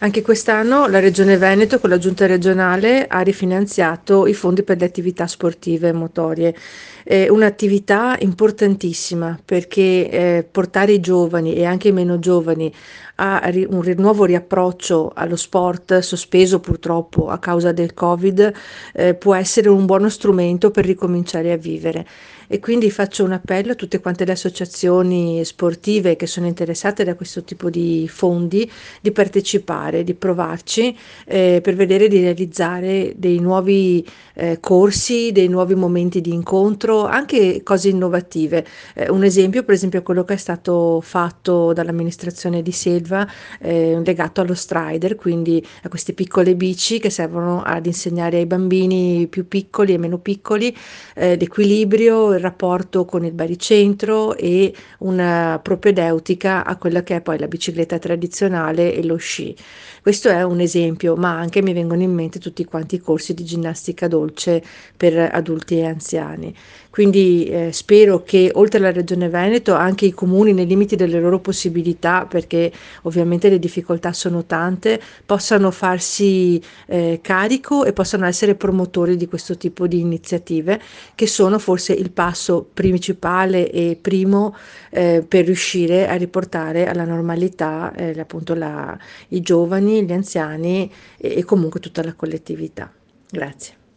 Anche quest'anno la Regione Veneto con la Giunta regionale ha rifinanziato i fondi per le attività sportive motorie. È un'attività importantissima perché portare i giovani e anche i meno giovani a nuovo riapproccio allo sport, sospeso purtroppo a causa del Covid, può essere un buono strumento per ricominciare a vivere. E quindi faccio un appello a tutte quante le associazioni sportive che sono interessate da questo tipo di fondi di partecipare, di provarci per vedere di realizzare dei nuovi corsi, dei nuovi momenti di incontro, anche cose innovative. Un esempio, per esempio, è quello che è stato fatto dall'amministrazione di Selva legato allo Strider, quindi a queste piccole bici che servono ad insegnare ai bambini più piccoli e meno piccoli l'equilibrio, il rapporto con il baricentro e una propedeutica a quella che è poi la bicicletta tradizionale e lo sci. Questo è un esempio, ma anche mi vengono in mente tutti quanti i corsi di ginnastica dolce per adulti e anziani. Quindi spero che oltre alla Regione Veneto anche i comuni nei limiti delle loro possibilità, perché ovviamente le difficoltà sono tante, possano farsi carico e possano essere promotori di questo tipo di iniziative che sono forse il passo principale e primo per riuscire a riportare alla normalità appunto i giovani, gli anziani e comunque tutta la collettività. Grazie.